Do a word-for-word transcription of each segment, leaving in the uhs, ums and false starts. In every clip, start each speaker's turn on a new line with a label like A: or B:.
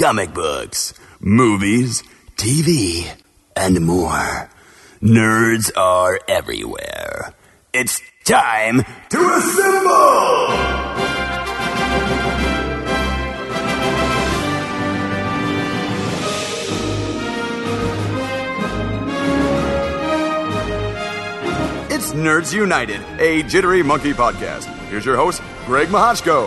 A: comic books, movies, T V, and more. Nerds are everywhere. It's time to assemble! It's Nerds United, a Jittery Monkey podcast. Here's your host, Greg Mahochko.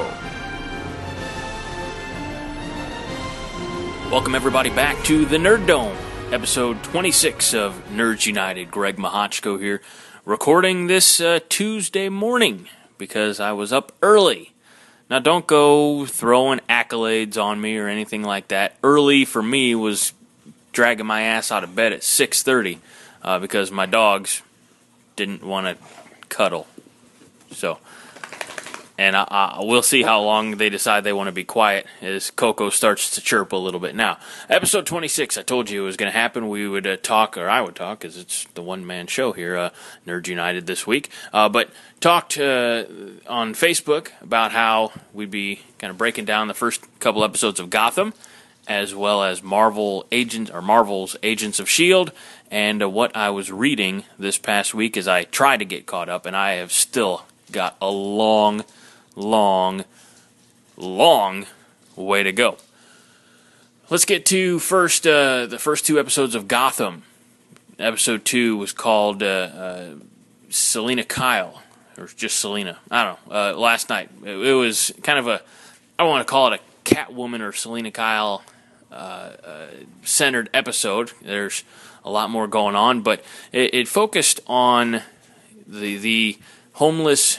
B: Welcome everybody back to the Nerd Dome, episode twenty-six of Nerds United. Greg Mahochko here, recording this uh, Tuesday morning because I was up early. Now don't go throwing accolades on me or anything like that. Early for me was dragging my ass out of bed at six thirty uh, because my dogs didn't want to cuddle. So, and I, I, we'll see how long they decide they want to be quiet as Coco starts to chirp a little bit. Now, episode twenty-six, I told you it was going to happen. We would uh, talk, or I would talk, because it's the one-man show here, uh, Nerds United this week. Uh, but talked uh, on Facebook about how we'd be kind of breaking down the first couple episodes of Gotham, as well as Marvel Agents or Marvel's Agents of S H I E L D, and uh, what I was reading this past week as I tried to get caught up, and I have still got a long, long, long way to go. Let's get to first uh, the first two episodes of Gotham. Episode two was called uh, uh, Selina Kyle, or just Selina. I don't know. Uh, last night it, it was kind of a, I don't want to call it a Catwoman or Selina Kyle uh, uh, centered episode. There's a lot more going on, but it, it focused on the the homeless,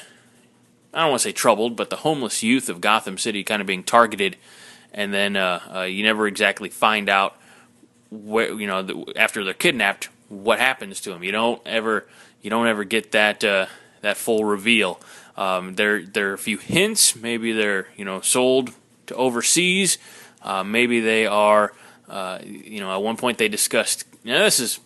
B: I don't want to say troubled, but the homeless youth of Gotham City kind of being targeted, and then uh, uh, you never exactly find out where, you know, the, after they're kidnapped, what happens to them. You don't ever you don't ever get that uh, that full reveal. Um, there there are a few hints. Maybe they're, you know, sold to overseas. Uh, maybe they are, uh, you know, at one point they discussed. Now this is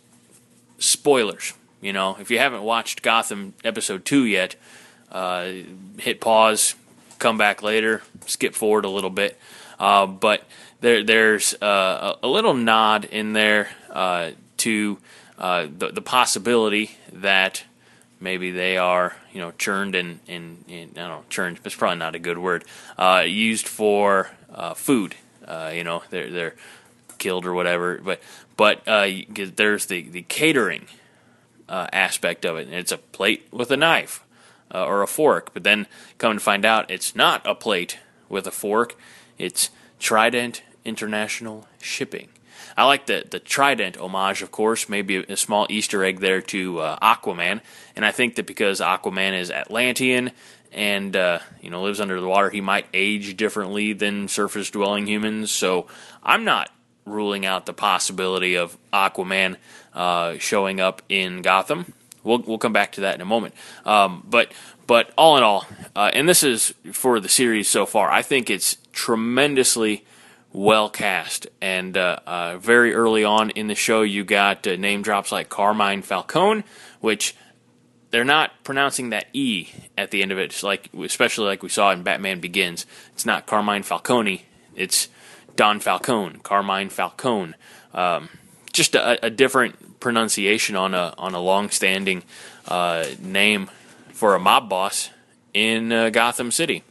B: spoilers. You know, if you haven't watched Gotham episode two yet, uh, hit pause, come back later, skip forward a little bit. Uh, but there, there's uh, a, a little nod in there uh, to uh, the, the possibility that maybe they are, you know, churned and, and, and I don't know, churned, it's probably not a good word, uh, used for uh, food. Uh, you know, they're they're killed or whatever. But but uh, there's the, the catering uh, aspect of it. And it's a plate with a knife uh, or a fork. But then come to find out it's not a plate with a fork. It's Trident International Shipping. I like the, the Trident homage, of course, maybe a, a small Easter egg there to uh, Aquaman. And I think that because Aquaman is Atlantean and, uh, you know, lives under the water, he might age differently than surface-dwelling humans. So I'm not ruling out the possibility of Aquaman uh, showing up in Gotham. We'll we'll come back to that in a moment. Um, but but all in all, uh, and this is for the series so far, I think it's tremendously well cast. And uh, uh, very early on in the show, you got uh, name drops like Carmine Falcone, which they're not pronouncing that E at the end of it, it's like, especially like we saw in Batman Begins. It's not Carmine Falcone, it's Don Falcone, Carmine Falcone. Um, just a, a different pronunciation on a on a long-standing uh, name for a mob boss in uh, Gotham City.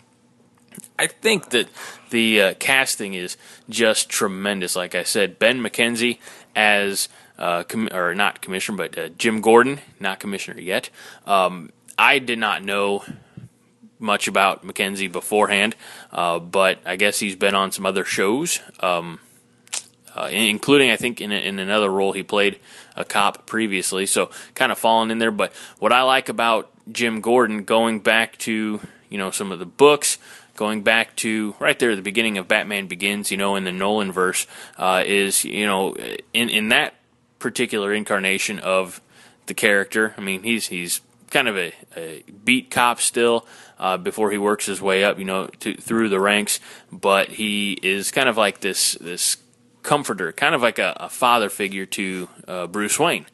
B: I think that the uh, casting is just tremendous. Like I said, Ben McKenzie as uh, com- or not commissioner, but uh, Jim Gordon, not commissioner yet. Um, I did not know much about McKenzie beforehand, uh, but I guess he's been on some other shows, um, uh, including I think in, a, in another role he played a cop previously. So kind of fallen in there. But what I like about Jim Gordon, going back to, you know, some of the books, going back to right there at the beginning of Batman Begins, you know, in the Nolan verse, uh, is, you know, in in that particular incarnation of the character. I mean, he's he's kind of a, a beat cop still uh, before he works his way up, you know, to, through the ranks. But he is kind of like this this comforter, kind of like a, a father figure to uh, Bruce Wayne.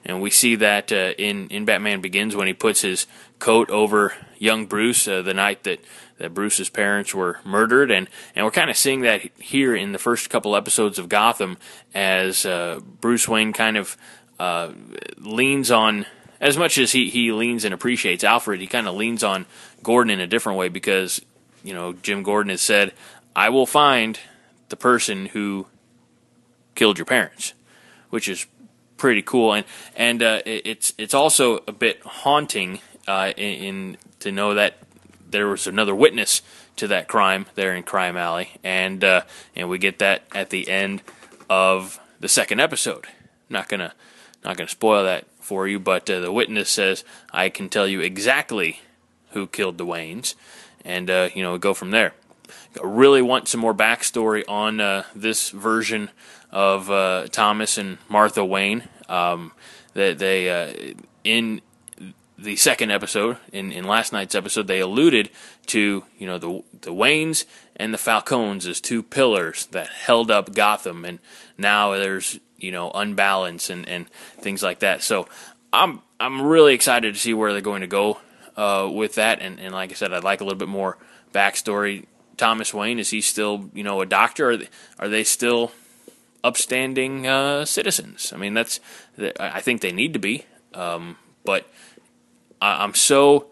B: and we see that uh, in in Batman Begins when he puts his coat over young Bruce uh, the night that, that Bruce's parents were murdered, and, and we're kind of seeing that here in the first couple episodes of Gotham as uh, Bruce Wayne kind of uh, leans on, as much as he, he leans and appreciates Alfred, he kind of leans on Gordon in a different way because, you know, Jim Gordon has said, I will find the person who killed your parents, which is pretty cool, and and uh, it's it's also a bit haunting uh, in, in to know that there was another witness to that crime there in Crime Alley, and uh, and we get that at the end of the second episode. Not gonna not gonna spoil that for you, but uh, the witness says, "I can tell you exactly who killed the Waynes," and uh, you know, we go from there. I really want some more backstory on uh, this version of uh, Thomas and Martha Wayne. Um, that they, they uh, in the second episode, in, in last night's episode, they alluded to, you know, the the Waynes and the Falcones as two pillars that held up Gotham, and now there's, you know, unbalance and, and things like that. So I'm I'm really excited to see where they're going to go uh, with that, and, and like I said, I'd like a little bit more backstory. Thomas Wayne, is he still, you know, a doctor? Are they, are they still upstanding uh, citizens? I mean, that's I think they need to be, um, but I'm so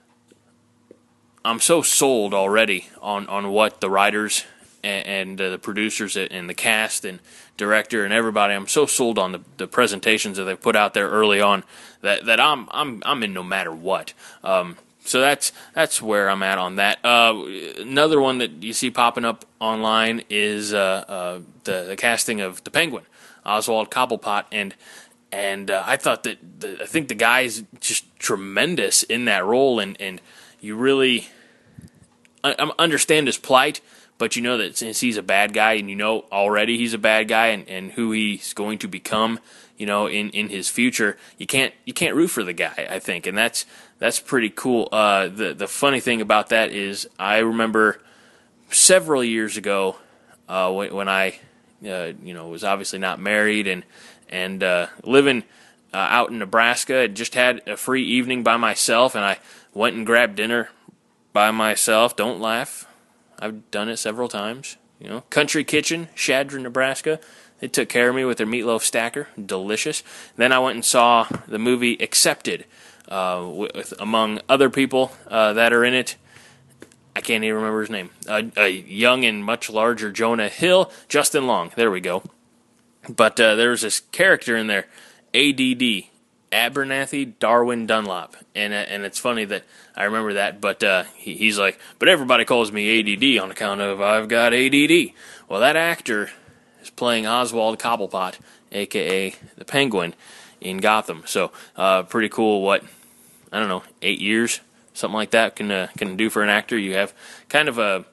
B: I'm so sold already on, on what the writers and, and uh, the producers and the cast and director and everybody. I'm so sold on the, the presentations that they put out there early on that, that I'm I'm I'm in no matter what. Um, so that's that's where I'm at on that. Uh, another one that you see popping up online is uh, uh, the, the casting of the Penguin, Oswald Cobblepot, and. And uh, I thought that the, I think the guy's just tremendous in that role, and, and you really I, I understand his plight, but you know that since he's a bad guy, and you know already he's a bad guy, and, and who he's going to become, you know, in, in his future, you can't you can't root for the guy, I think, and that's that's pretty cool. Uh, the the funny thing about that is I remember several years ago uh, when, when I uh, you know was obviously not married and. And uh, living uh, out in Nebraska, I just had a free evening by myself, and I went and grabbed dinner by myself. Don't laugh. I've done it several times. You know, Country Kitchen, Shadron, Nebraska. They took care of me with their meatloaf stacker. Delicious. Then I went and saw the movie Accepted, uh, with, among other people uh, that are in it. I can't even remember his name. Uh, a young and much larger Jonah Hill, Justin Long. There we go. But uh, there was this character in there, A D D, Abernathy Darwin Dunlop, and uh, and it's funny that I remember that. But uh, he, he's like, but everybody calls me A D D on account of I've got A D D. Well, that actor is playing Oswald Cobblepot, aka the Penguin, in Gotham. So uh, pretty cool. What I don't know, eight years, something like that can uh, can do for an actor. You have kind of a,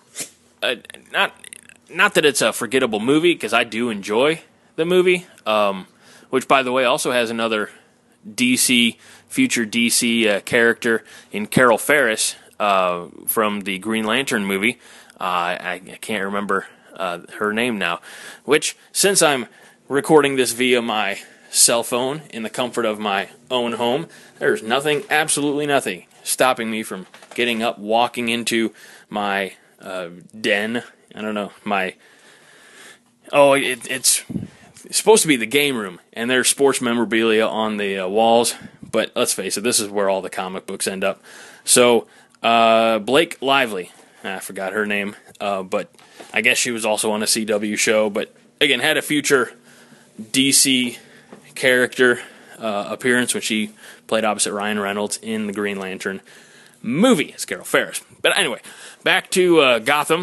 B: a not. Not that it's a forgettable movie, because I do enjoy the movie, um, which, by the way, also has another D C, future D C uh, character in Carol Ferris uh, from the Green Lantern movie. Uh, I, I can't remember uh, her name now, which, since I'm recording this via my cell phone in the comfort of my own home, there's nothing, absolutely nothing, stopping me from getting up, walking into my uh, den. I don't know, my, oh, it, it's, it's supposed to be the game room, and there's sports memorabilia on the uh, walls, but let's face it, this is where all the comic books end up. So, uh, Blake Lively, I forgot her name, uh, but I guess she was also on a C W show, but again, had a future D C character uh, appearance when she played opposite Ryan Reynolds in the Green Lantern movie as Carol Ferris. But anyway, back to uh, Gotham.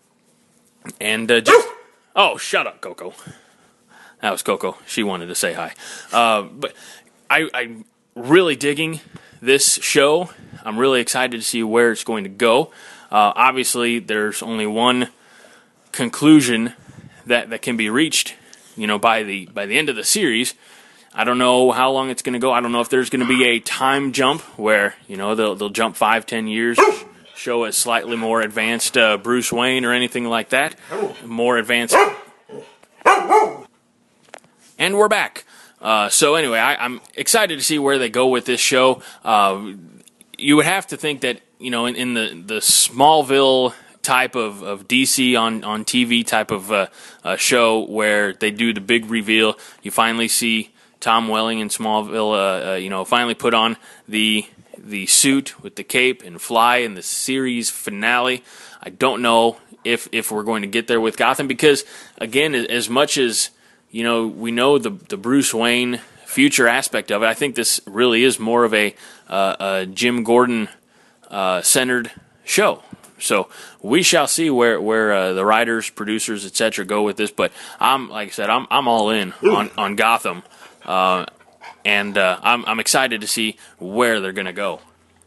B: And uh, just oh, shut up, Coco. That was Coco. She wanted to say hi. Uh, but I, I'm really digging this show. I'm really excited to see where it's going to go. Uh, obviously, there's only one conclusion that, that can be reached, you know, by the by the end of the series. I don't know how long it's going to go. I don't know if there's going to be a time jump where, you know, they'll they'll jump five, ten years. Show a slightly more advanced uh, Bruce Wayne or anything like that. More advanced. And we're back. Uh, so anyway, I, I'm excited to see where they go with this show. Uh, you would have to think that, you know, in, in the, the Smallville type of, of D C on, on T V type of uh, uh, show where they do the big reveal, you finally see Tom Welling in Smallville, uh, uh, you know, finally put on the the suit with the cape and fly in the series finale. I don't know if if we're going to get there with Gotham because, again, as much as, you know, we know the the Bruce Wayne future aspect of it, I think this really is more of a, uh, a Jim Gordon uh, centered show. So we shall see where where uh, the writers, producers, et cetera go with this. But I'm like I said, I'm I'm all in on on Gotham, uh, and uh, I'm I'm excited to see where they're going to go.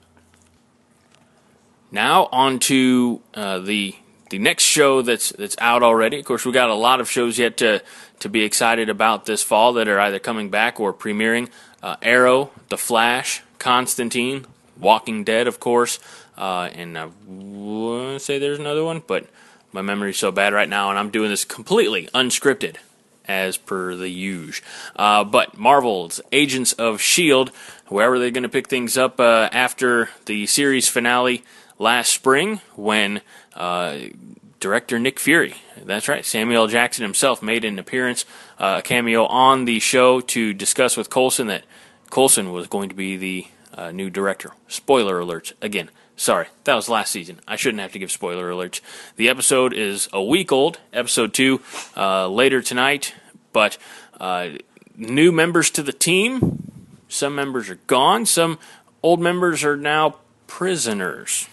B: Now on to uh, the the next show that's that's out already. Of course, we got a lot of shows yet to to be excited about this fall that are either coming back or premiering. Uh, Arrow, The Flash, Constantine, Walking Dead, of course. Uh, and I want to say there's another one, but my memory's so bad right now, and I'm doing this completely unscripted, as per the usual. Uh, but Marvel's Agents of S H I E L D, wherever they're going to pick things up uh, after the series finale last spring, when uh, director Nick Fury, that's right, Samuel L. Jackson himself, made an appearance, uh, a cameo on the show to discuss with Coulson that Coulson was going to be the uh, new director. Spoiler alerts, again. Sorry, that was last season. I shouldn't have to give spoiler alerts. The episode is a week old, episode two, uh, later tonight. But uh, new members to the team. Some members are gone. Some old members are now prisoners.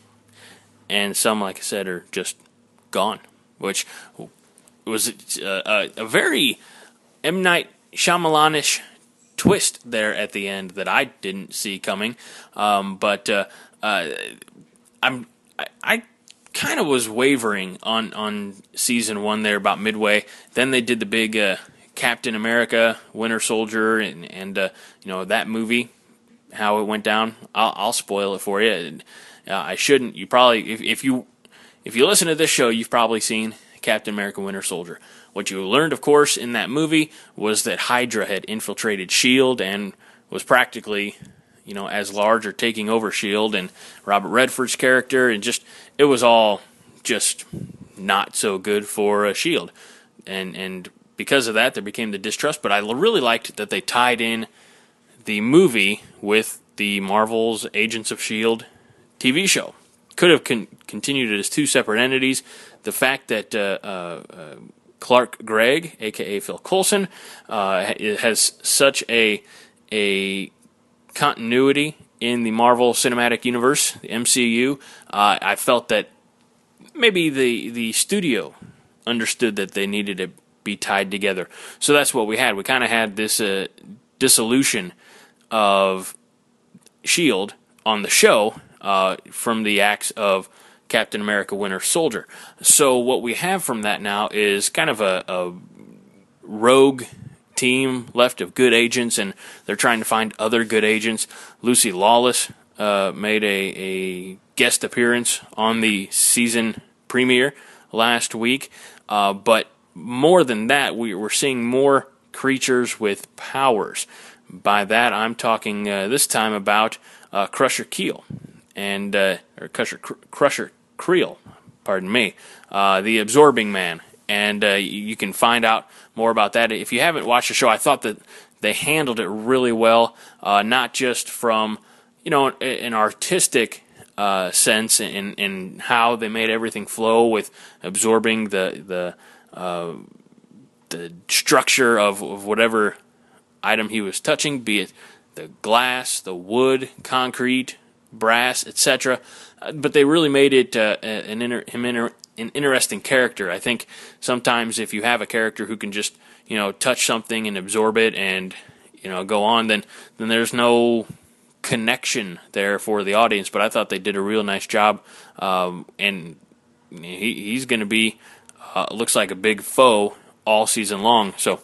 B: And some, like I said, are just gone. Which was a, a, a very M. Night Shyamalan-ish twist there at the end that I didn't see coming. Um, but... Uh, Uh, I'm I, I kind of was wavering on, on season one there about midway. Then they did the big uh, Captain America, Winter Soldier, and and uh, you know that movie, how it went down. I'll, I'll spoil it for you. And, uh, I shouldn't. You probably if if you if you listen to this show, you've probably seen Captain America, Winter Soldier. What you learned, of course, in that movie was that Hydra had infiltrated S H I E L D and was practically, you know, as large or taking over S H I E L D, and Robert Redford's character, and just, it was all just not so good for uh, S H I E L D. And and because of that, there became the distrust, but I really liked that they tied in the movie with the Marvel's Agents of S H I E L D T V show. Could have con- continued it as two separate entities. The fact that uh, uh, uh, Clark Gregg, a k a. Phil Coulson, uh, has such a a continuity in the Marvel Cinematic Universe, the M C U, uh, I felt that maybe the the studio understood that they needed to be tied together. So that's what we had. We kind of had this uh, dissolution of S H I E L D on the show uh, from the acts of Captain America Winter Soldier. So what we have from that now is kind of a, a rogue team left of good agents, and they're trying to find other good agents. Lucy Lawless uh, made a, a guest appearance on the season premiere last week, uh, but more than that, we, we're seeing more creatures with powers. By that, I'm talking uh, this time about uh, Crusher Keel, and uh, or Crusher Crusher Creel, pardon me, uh, the Absorbing Man. And uh, you can find out more about that. If you haven't watched the show, I thought that they handled it really well, uh, not just from, you know, an artistic uh, sense in, in how they made everything flow with absorbing the the uh, the structure of, of whatever item he was touching, be it the glass, the wood, concrete, brass, et cetera. Uh, but they really made it uh, an inter- him inter- an interesting character. I think sometimes if you have a character who can just, you know, touch something and absorb it and, you know, go on, then then there's no connection there for the audience. But I thought they did a real nice job, um, and he, he's going to be uh, looks like a big foe all season long. So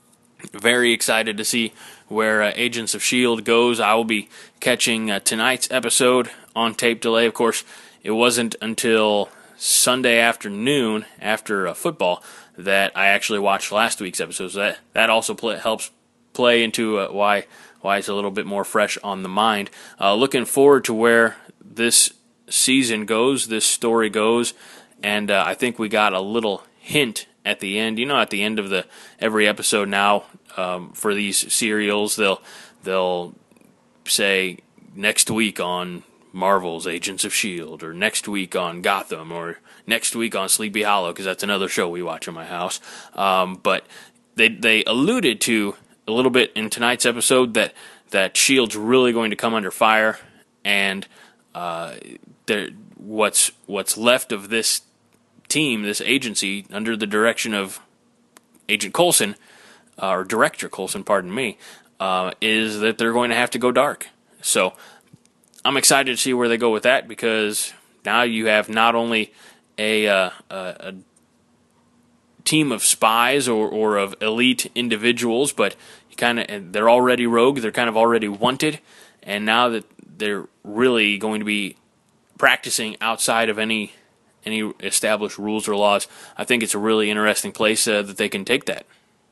B: very excited to see where uh, Agents of S H I E L D goes. I will be catching uh, tonight's episode on tape delay. Of course, it wasn't until Sunday afternoon after uh, football that I actually watched last week's episode. So that, that also play, helps play into uh, why why it's a little bit more fresh on the mind. Uh, looking forward to where this season goes, this story goes, and uh, I think we got a little hint at the end. You know, at the end of the every episode now um, for these serials, they'll they'll say next week on Marvel's Agents of S H I E L D, or next week on Gotham, or next week on Sleepy Hollow, because that's another show we watch in my house. Um, but they they alluded to a little bit in tonight's episode that that S H I E L D's really going to come under fire, and uh, there what's what's left of this team, this agency, under the direction of Agent Coulson, uh, or Director Coulson, pardon me, uh, is that they're going to have to go dark. So I'm excited to see where they go with that, because now you have not only a, uh, a, a team of spies or, or of elite individuals, but you kind of they're already rogue, they're kind of already wanted, and now that they're really going to be practicing outside of any any established rules or laws, I think it's a really interesting place uh, that they can take that.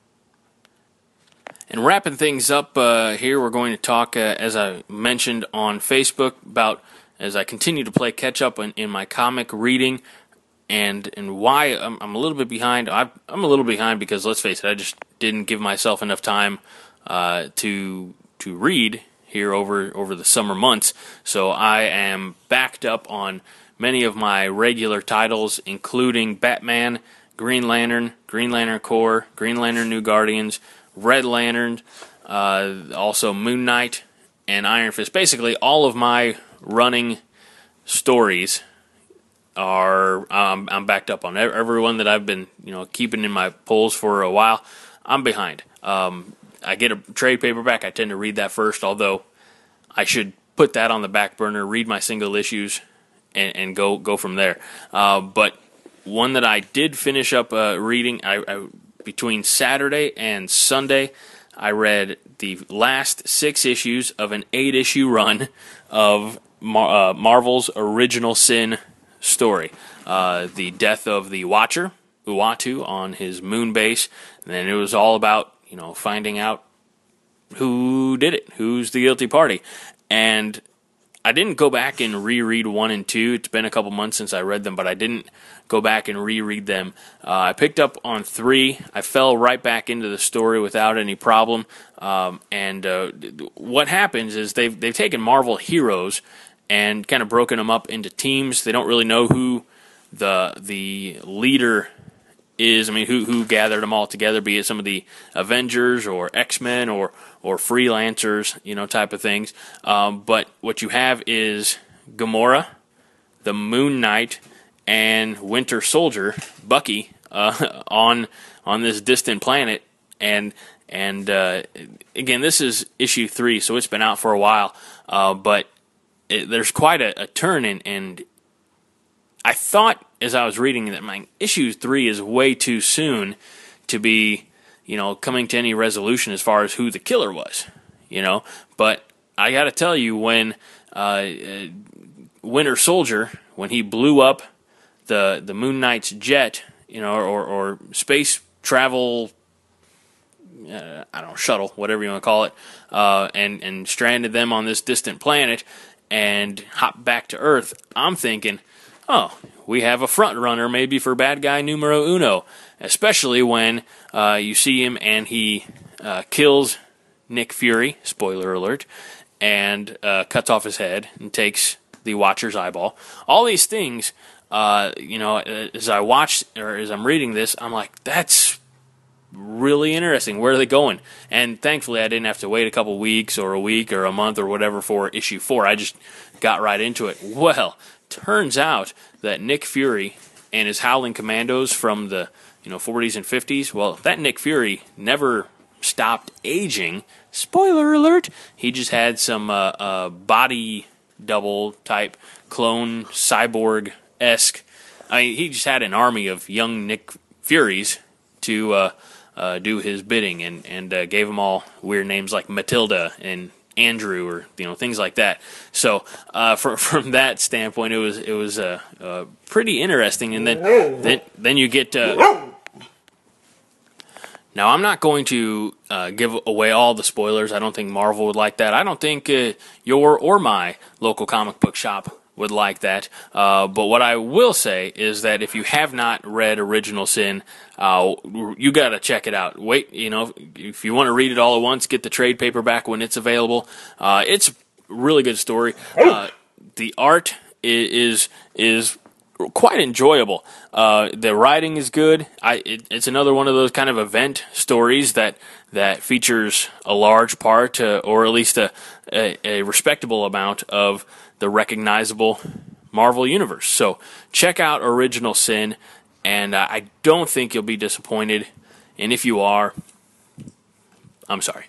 B: And wrapping things up uh, here, we're going to talk, uh, as I mentioned on Facebook, about as I continue to play catch-up in, in my comic reading, and and why I'm, I'm a little bit behind. I've, I'm a little behind because, let's face it, I just didn't give myself enough time uh, to to read here over, over the summer months. So I am backed up on many of my regular titles, including Batman, Green Lantern, Green Lantern Corps, Green Lantern New Guardians, Red Lantern, uh, also Moon Knight, and Iron Fist. Basically, all of my running stories are um, I'm backed up on. Everyone that I've been, you know, keeping in my polls for a while, I'm behind. Um, I get a trade paperback. I tend to read that first, although I should put that on the back burner, read my single issues, and, and go go from there. Uh, but one that I did finish up uh, reading, I, I between Saturday and Sunday, I read the last six issues of an eight-issue run of Mar- uh, Marvel's Original Sin story. Uh, the death of the Watcher, Uatu, on his moon base. And then it was all about, you know, finding out who did it, who's the guilty party. And I didn't go back and reread one and two. It's been a couple months since I read them, but I didn't go back and reread them. Uh, I picked up on three. I fell right back into the story without any problem. Um, and uh, what happens is they've they've taken Marvel heroes and kind of broken them up into teams. They don't really know who the the leader is. I mean, who who gathered them all together, be it some of the Avengers or X-Men or or freelancers, you know, type of things. Um, but what you have is Gamora, the Moon Knight, and Winter Soldier, Bucky, uh, on on this distant planet. And and uh, again, this is issue three, so it's been out for a while. Uh, but it, there's quite a, a turn, in, and I thought as I was reading that my issue three is way too soon to be, you know, coming to any resolution as far as who the killer was, you know. But I got to tell you, when uh, uh, Winter Soldier, when he blew up the the Moon Knight's jet, you know, or, or space travel, uh, I don't know, shuttle, whatever you want to call it, uh, and and stranded them on this distant planet and hopped back to Earth, I'm thinking, oh, we have a front runner maybe for bad guy numero uno, especially when uh, you see him and he uh, kills Nick Fury, spoiler alert, and uh, cuts off his head and takes the Watcher's eyeball. All these things, uh, you know, as I watch or as I'm reading this, I'm like, that's really interesting. Where are they going? And thankfully, I didn't have to wait a couple weeks or a week or a month or whatever for issue four. I just got right into it. Well, turns out that Nick Fury and his Howling Commandos from the, you know, forties and fifties, well, that Nick Fury never stopped aging. Spoiler alert. He just had some uh, uh, body double type clone cyborg-esque. I mean, he just had an army of young Nick Furies to uh, uh, do his bidding, and and uh, gave them all weird names like Matilda and Andrew, or, you know, things like that. So uh, from from that standpoint, it was it was uh, uh, pretty interesting. And then then then you get uh, Now, I'm not going to uh, give away all the spoilers. I don't think Marvel would like that. I don't think uh, your or my local comic book shop would like that. Uh, but what I will say is that if you have not read Original Sin, uh, you got to check it out. Wait, you know, if you want to read it all at once, get the trade paperback when it's available. Uh, it's a really good story. Uh, the art is is quite enjoyable. Uh, the writing is good. I it, it's another one of those kind of event stories that that features a large part, uh, or at least a, a a respectable amount of the recognizable Marvel Universe. So check out Original Sin, and uh, I don't think you'll be disappointed. And if you are, I'm sorry.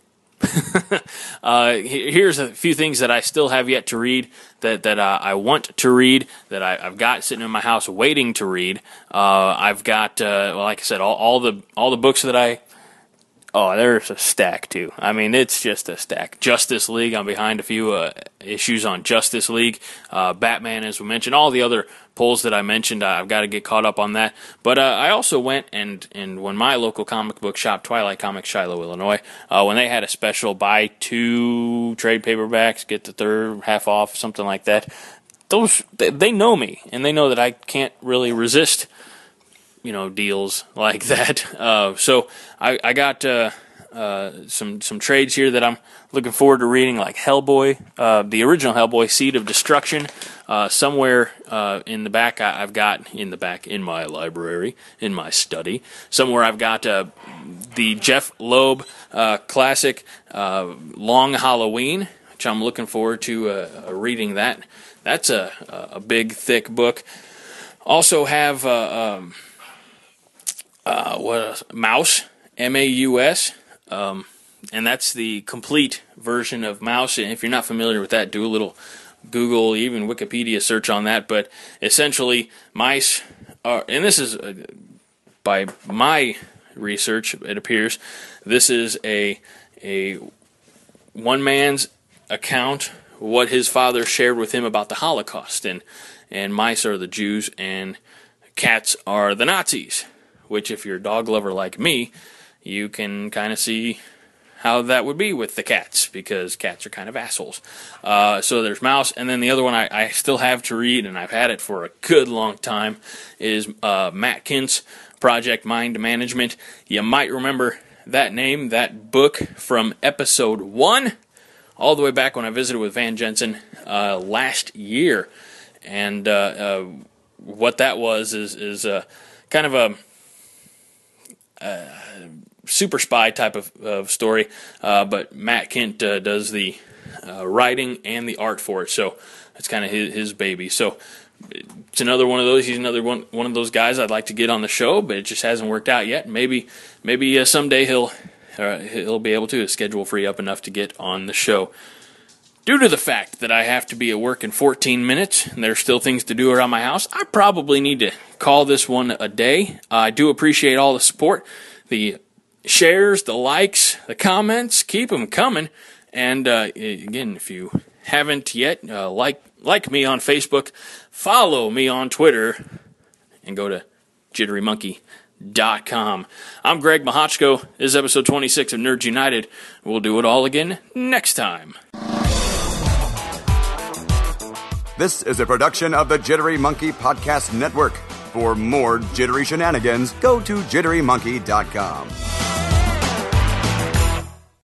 B: uh, here's a few things that I still have yet to read that that uh, I want to read, that I, I've got sitting in my house waiting to read. Uh, I've got, uh, well, like I said, all, all the all the books that I. Oh, there's a stack, too. I mean, it's just a stack. Justice League, I'm behind a few uh, issues on Justice League. Uh, Batman, as we mentioned. All the other polls that I mentioned, I've got to get caught up on that. But uh, I also went, and, and when my local comic book shop, Twilight Comics, Shiloh, Illinois, uh, when they had a special buy two trade paperbacks, get the third half off, something like that, those they, they know me, and they know that I can't really resist you know, deals like that. Uh, so I, I got uh, uh, some some trades here that I'm looking forward to reading, like Hellboy, uh, the original Hellboy, Seed of Destruction. Uh, somewhere uh, in the back, I, I've got, in the back, in my library, in my study, somewhere I've got uh, the Jeff Loeb uh, classic, uh, Long Halloween, which I'm looking forward to uh, reading that. That's a, a big, thick book. Also have... Uh, um, Uh, what else? Maus, M A U S, um, and that's the complete version of Maus. And if you're not familiar with that, do a little Google, even Wikipedia search on that. But essentially, mice are, and this is, uh, by my research, it appears, this is a a one man's account, what his father shared with him about the Holocaust. And, and mice are the Jews, and cats are the Nazis. Which, if you're a dog lover like me, you can kind of see how that would be with the cats, because cats are kind of assholes. Uh, so there's Maus, and then the other one I, I still have to read, and I've had it for a good long time, is uh, Matt Kint's Project Mind Management. You might remember that name, that book, from episode one, all the way back when I visited with Van Jensen uh, last year. And uh, uh, what that was is, is uh, kind of a... Uh, super spy type of, of story, uh, but Matt Kindt uh, does the uh, writing and the art for it, so it's kind of his, his baby. So it's another one of those. He's another one one of those guys I'd like to get on the show, but it just hasn't worked out yet. Maybe maybe uh, someday he'll uh, he'll be able to. His schedule free up enough to get on the show. Due to the fact that I have to be at work in fourteen minutes, and there's still things to do around my house, I probably need to call this one a day. Uh, I do appreciate all the support, the shares, the likes, the comments. Keep them coming. And uh, again, if you haven't yet, uh, like like me on Facebook, follow me on Twitter, and go to jittery monkey dot com. I'm Greg Mahochko. This is episode twenty-six of Nerds United. We'll do it all again next time.
A: This is a production of the Jittery Monkey Podcast Network. For more jittery shenanigans, go to jittery monkey dot com.